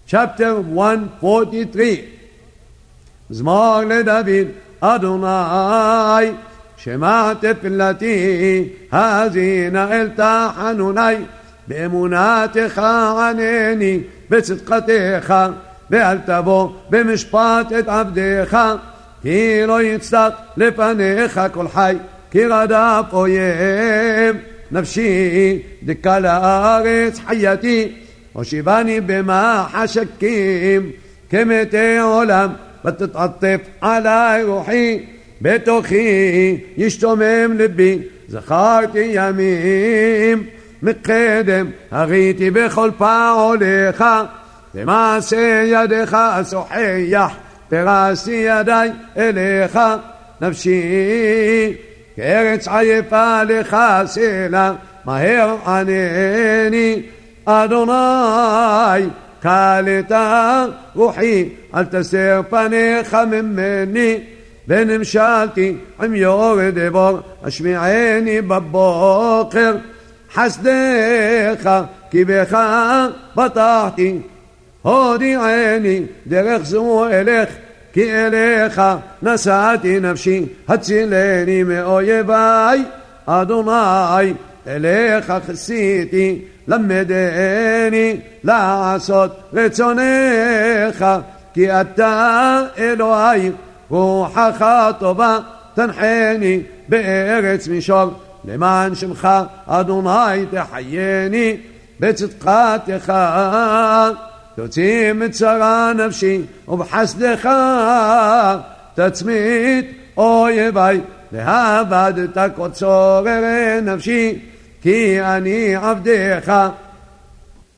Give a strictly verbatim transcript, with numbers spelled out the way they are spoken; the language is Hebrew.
chapter one forty-three. מזמור לדוד, אדוני, שמע תפילתי, האזינה אל תחנוני, באמונתך ענני, בצדקתך, ואל תבוא במשפט את עבדך, כי לא יצדק לפניך כל חי, כי רדף אויב נפשי, דקה לארץ חייתי, הושיבני במחשכים, כמתי עולם, ותתעטף עלי רוחי, בתוכי ישתומם לבי, זכרתי ימים מקדם, הריתי בכל פעולך, במעשה ידך סוחח, פרסתי ידי אליך, נפשי כארץ עייפה לך סלע, מהר ענני, אדוני, קלטה רוחי, אל תסר פניך ממני, ונמשלתי עם יורד בור, השמיעני בבוקר, חסדך כי בך בטחתי, הודיעני דרך זו אלך, כי אליך נשאתי נפשי, הצילני מאויבי, אדוני אליך חסיתי, למדני לעשות רצונך, כי אתה אלוהי, רוחך טובה תנחני בארץ מישור, למען שמך אדוני תחייני, בצדקתך תוציא מצרה נפשי, ובחסדך תצמית אויבי, והעבדת קוצר נפשי, כי אני עבדך